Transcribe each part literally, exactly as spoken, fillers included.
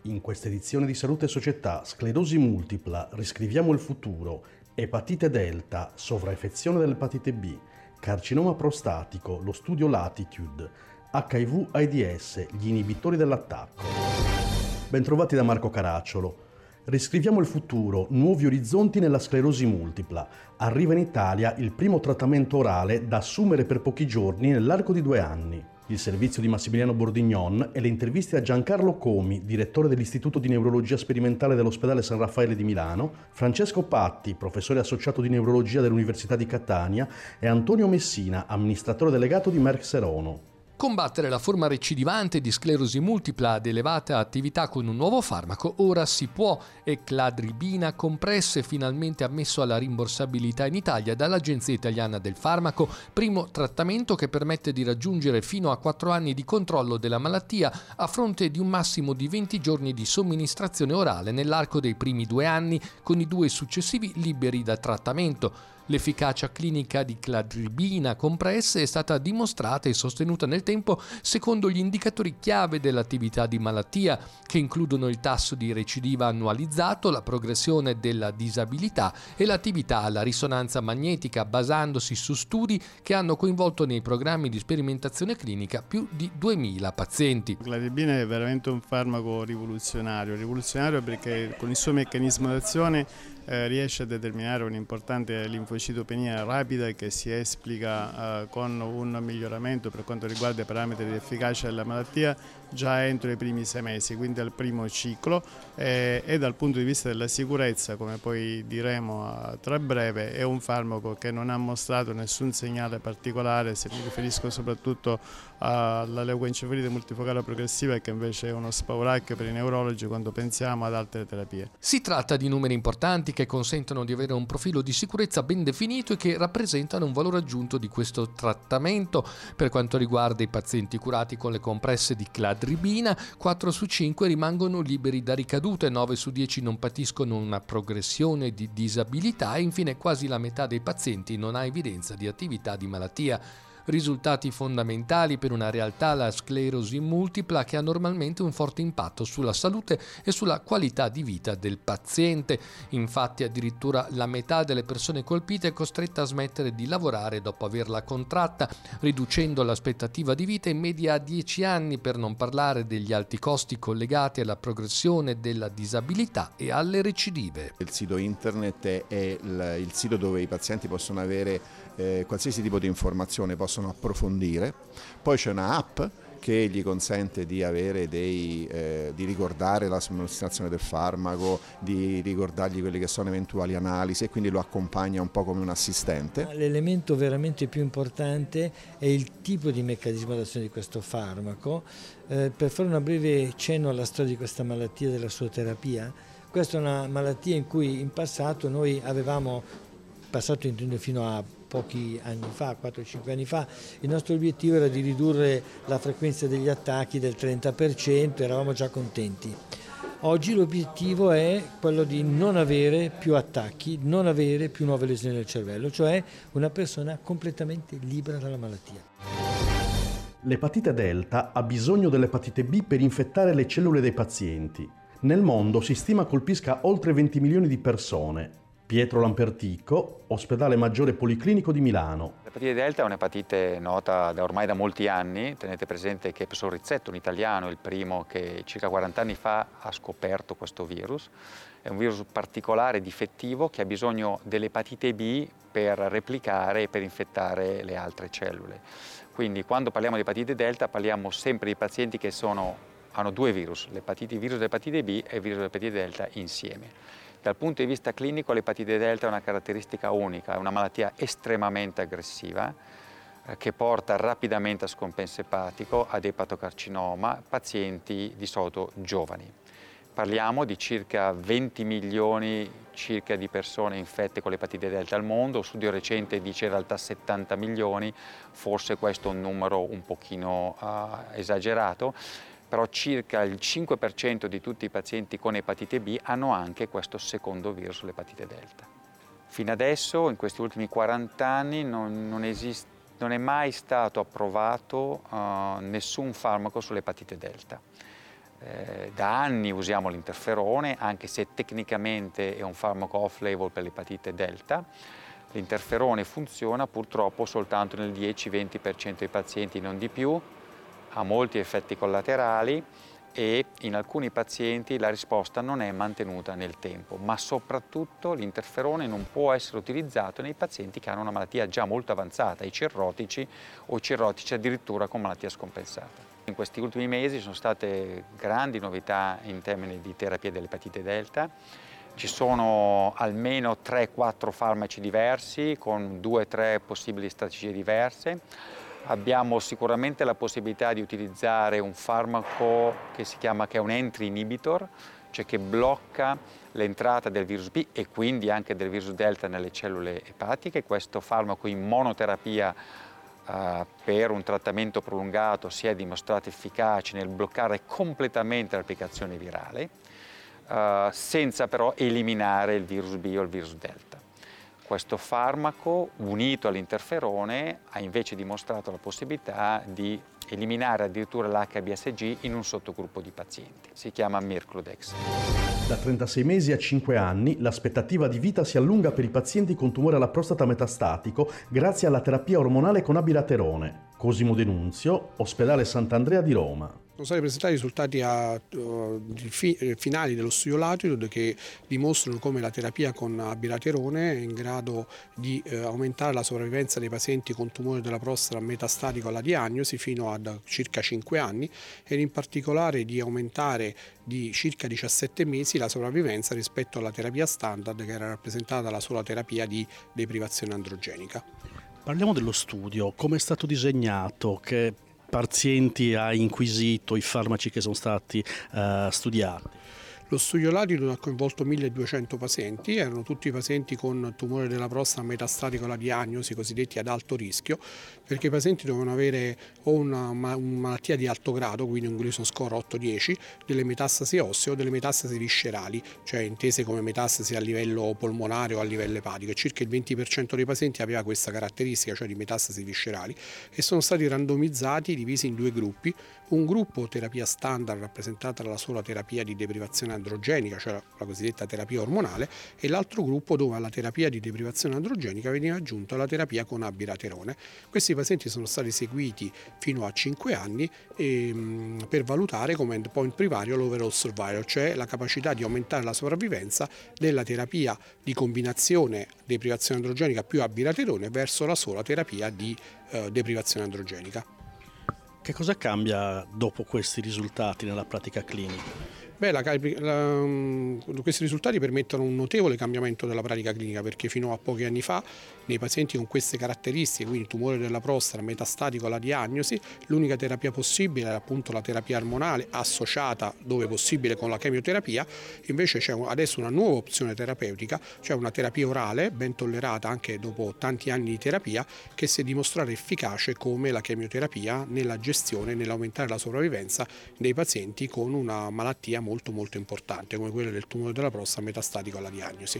In questa edizione di Salute e Società, sclerosi multipla, riscriviamo il futuro, epatite delta, sovrainfezione dell'epatite B, carcinoma prostatico, lo studio Latitude, acca i vu AIDS, gli inibitori dell'attacco. Bentrovati da Marco Caracciolo. Riscriviamo il futuro, nuovi orizzonti nella sclerosi multipla. Arriva in Italia il primo trattamento orale da assumere per pochi giorni nell'arco di due anni. Il servizio di Massimiliano Bordignon e le interviste a Giancarlo Comi, direttore dell'Istituto di Neurologia Sperimentale dell'Ospedale San Raffaele di Milano, Francesco Patti, professore associato di neurologia dell'Università di Catania, e Antonio Messina, amministratore delegato di Merck Serono. Combattere la forma recidivante di sclerosi multipla ad elevata attività con un nuovo farmaco ora si può e cladribina compresse finalmente ammesso alla rimborsabilità in Italia dall'Agenzia Italiana del Farmaco, primo trattamento che permette di raggiungere fino a quattro anni di controllo della malattia a fronte di un massimo di venti giorni di somministrazione orale nell'arco dei primi due anni con i due successivi liberi da trattamento. L'efficacia clinica di cladribina compresse è stata dimostrata e sostenuta nel tempo secondo gli indicatori chiave dell'attività di malattia, che includono il tasso di recidiva annualizzato, la progressione della disabilità e l'attività alla risonanza magnetica, basandosi su studi che hanno coinvolto nei programmi di sperimentazione clinica più di duemila pazienti. La cladribina è veramente un farmaco rivoluzionario, rivoluzionario perché con il suo meccanismo d'azione eh, riesce a determinare un'importante linfocitopenia rapida che si esplica eh, con un miglioramento per quanto riguarda i parametri di efficacia della malattia già entro i primi sei mesi, quindi al primo ciclo, eh, e dal punto di vista della sicurezza, come poi diremo eh, tra breve, è un farmaco che non ha mostrato nessun segnale particolare, se mi riferisco soprattutto alla leucoencefalite multifocale progressiva, che invece è uno spauracchio per i neurologi quando pensiamo ad altre terapie. Si tratta di numeri importanti che consentono di avere un profilo di sicurezza ben definito e che rappresentano un valore aggiunto di questo trattamento. Per quanto riguarda i pazienti curati con le compresse di cladribina, quattro su cinque rimangono liberi da ricadute, nove su dieci non patiscono una progressione di disabilità e infine quasi la metà dei pazienti non ha evidenza di attività di malattia. Risultati fondamentali per una realtà, la sclerosi multipla, che ha normalmente un forte impatto sulla salute e sulla qualità di vita del paziente. Infatti addirittura la metà delle persone colpite è costretta a smettere di lavorare dopo averla contratta, riducendo l'aspettativa di vita in media a dieci anni, per non parlare degli alti costi collegati alla progressione della disabilità e alle recidive. Il sito internet è il, il sito dove i pazienti possono avere eh, qualsiasi tipo di informazione, possono approfondire. Poi c'è una app che gli consente di avere dei, eh, di ricordare la somministrazione del farmaco, di ricordargli quelle che sono eventuali analisi, e quindi lo accompagna un po' come un assistente. L'elemento veramente più importante è il tipo di meccanismo d'azione di questo farmaco. Eh, per fare una breve cenno alla storia di questa malattia e della sua terapia, questa è una malattia in cui in passato noi avevamo, passato intendo fino a pochi anni fa, quattro cinque anni fa, il nostro obiettivo era di ridurre la frequenza degli attacchi del trenta per cento, eravamo già contenti. Oggi l'obiettivo è quello di non avere più attacchi, non avere più nuove lesioni del cervello, cioè una persona completamente libera dalla malattia. L'epatite delta ha bisogno dell'epatite B per infettare le cellule dei pazienti. Nel mondo si stima colpisca oltre venti milioni di persone. Pietro Lamperticco, Ospedale Maggiore Policlinico di Milano. L'epatite delta è un'epatite nota da ormai da molti anni. Tenete presente che professor Rizzetto, un italiano, è il primo che circa quaranta anni fa ha scoperto questo virus. È un virus particolare, difettivo, che ha bisogno dell'epatite B per replicare e per infettare le altre cellule. Quindi quando parliamo di epatite delta parliamo sempre di pazienti che sono, hanno due virus, l'epatite, il virus dell'epatite B e il virus dell'epatite delta insieme. Dal punto di vista clinico l'epatite delta è una caratteristica unica, è una malattia estremamente aggressiva eh, che porta rapidamente a scompenso epatico, ad epatocarcinoma, pazienti di solito giovani. Parliamo di circa venti milioni circa di persone infette con l'epatite delta al mondo, un studio recente dice in realtà settanta milioni, forse questo è un numero un pochino uh, esagerato, però circa il cinque per cento di tutti i pazienti con epatite B hanno anche questo secondo virus, l'epatite delta. Fino adesso, in questi ultimi quaranta anni, non, non, esiste, non è mai stato approvato uh, nessun farmaco sull'epatite delta. Eh, da anni usiamo l'interferone, anche se tecnicamente è un farmaco off-label per l'epatite delta. L'interferone funziona purtroppo soltanto nel dieci venti per cento dei pazienti, non di più, ha molti effetti collaterali e in alcuni pazienti la risposta non è mantenuta nel tempo, ma soprattutto l'interferone non può essere utilizzato nei pazienti che hanno una malattia già molto avanzata, i cirrotici o i cirrotici addirittura con malattia scompensata. In questi ultimi mesi sono state grandi novità in termini di terapia dell'epatite delta. Ci sono almeno tre quattro farmaci diversi con due tre possibili strategie diverse. Abbiamo sicuramente la possibilità di utilizzare un farmaco che si chiama che è un entry inhibitor, cioè che blocca l'entrata del virus B e quindi anche del virus delta nelle cellule epatiche. Questo farmaco in monoterapia uh, per un trattamento prolungato si è dimostrato efficace nel bloccare completamente l'applicazione virale, Uh, senza però eliminare il virus B o il virus delta. Questo farmaco, unito all'interferone, ha invece dimostrato la possibilità di eliminare addirittura l'H B S G in un sottogruppo di pazienti. Si chiama Mirclodex. Da trentasei mesi a cinque anni l'aspettativa di vita si allunga per i pazienti con tumore alla prostata metastatico grazie alla terapia ormonale con abiraterone. Cosimo Denunzio, Ospedale Sant'Andrea di Roma. Sono stati presentati i risultati a, uh, fi, finali dello studio Latitude che dimostrano come la terapia con abiraterone è in grado di uh, aumentare la sopravvivenza dei pazienti con tumore della prostata metastatico alla diagnosi fino a circa cinque anni ed in particolare di aumentare di circa diciassette mesi la sopravvivenza rispetto alla terapia standard che era rappresentata dalla sola terapia di deprivazione androgenica. Parliamo dello studio, come è stato disegnato, che pazienti ha inquisito, i farmaci che sono stati uh, studiati? Lo studio Latitude ha coinvolto milleduecento pazienti, erano tutti pazienti con tumore della prostata metastatico alla diagnosi, cosiddetti ad alto rischio, perché i pazienti dovevano avere o una, una malattia di alto grado, quindi un Gleason score otto dieci, delle metastasi ossee o delle metastasi viscerali, cioè intese come metastasi a livello polmonare o a livello epatico. E circa il venti per cento dei pazienti aveva questa caratteristica, cioè di metastasi viscerali, e sono stati randomizzati, divisi in due gruppi. Un gruppo terapia standard rappresentata dalla sola terapia di deprivazione androgenica, cioè la cosiddetta terapia ormonale, e l'altro gruppo dove alla terapia di deprivazione androgenica veniva aggiunta la terapia con abiraterone. Questi pazienti sono stati seguiti fino a cinque anni e, mh, per valutare come endpoint primario l'overall survival, cioè la capacità di aumentare la sopravvivenza della terapia di combinazione deprivazione androgenica più abiraterone verso la sola terapia di eh, deprivazione androgenica. Che cosa cambia dopo questi risultati nella pratica clinica? Beh, la, la, questi risultati permettono un notevole cambiamento della pratica clinica perché fino a pochi anni fa nei pazienti con queste caratteristiche, quindi tumore della prostata metastatico alla diagnosi, l'unica terapia possibile era appunto la terapia ormonale associata dove possibile con la chemioterapia. Invece c'è adesso una nuova opzione terapeutica, cioè una terapia orale ben tollerata anche dopo tanti anni di terapia, che si è dimostrata efficace come la chemioterapia nella gestione e nell'aumentare la sopravvivenza dei pazienti con una malattia molto molto importante come quella del tumore della prostata metastatico alla diagnosi.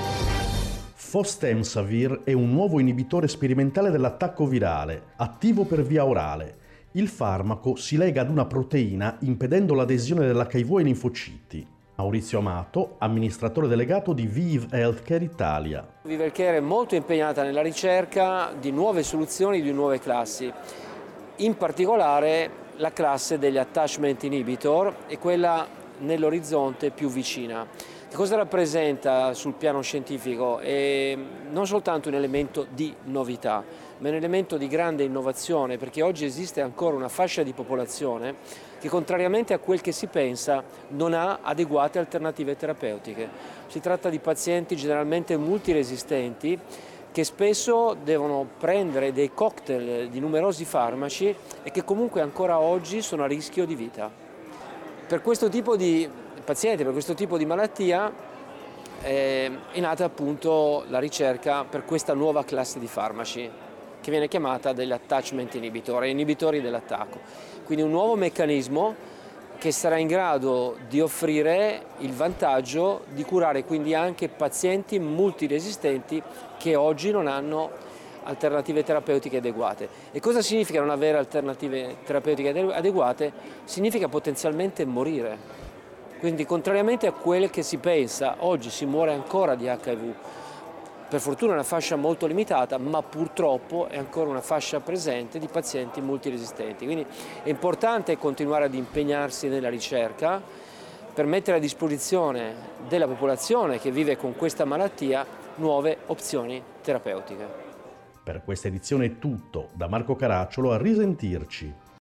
Fostemsavir è un nuovo inibitore sperimentale dell'attacco virale, attivo per via orale. Il farmaco si lega ad una proteina impedendo l'adesione dell'H I V ai linfociti. Maurizio Amato, amministratore delegato di Viv Healthcare Italia. Viv Healthcare è molto impegnata nella ricerca di nuove soluzioni, di nuove classi. In particolare la classe degli attachment inhibitor è quella nell'orizzonte più vicina. Che cosa rappresenta sul piano scientifico? È non soltanto un elemento di novità, ma un elemento di grande innovazione, perché oggi esiste ancora una fascia di popolazione che, contrariamente a quel che si pensa, non ha adeguate alternative terapeutiche. Si tratta di pazienti generalmente multiresistenti che spesso devono prendere dei cocktail di numerosi farmaci e che comunque ancora oggi sono a rischio di vita. Per questo tipo di pazienti, per questo tipo di malattia eh, è nata appunto la ricerca per questa nuova classe di farmaci che viene chiamata degli attachment inhibitor, inibitori dell'attacco. Quindi un nuovo meccanismo che sarà in grado di offrire il vantaggio di curare quindi anche pazienti multiresistenti che oggi non hanno alternative terapeutiche adeguate. E cosa significa non avere alternative terapeutiche adeguate? Significa potenzialmente morire. Quindi contrariamente a quelle che si pensa, oggi si muore ancora di acca i vu. Per fortuna è una fascia molto limitata, ma purtroppo è ancora una fascia presente di pazienti multiresistenti. Quindi è importante continuare ad impegnarsi nella ricerca per mettere a disposizione della popolazione che vive con questa malattia nuove opzioni terapeutiche. Per questa edizione è tutto, da Marco Caracciolo, a risentirci.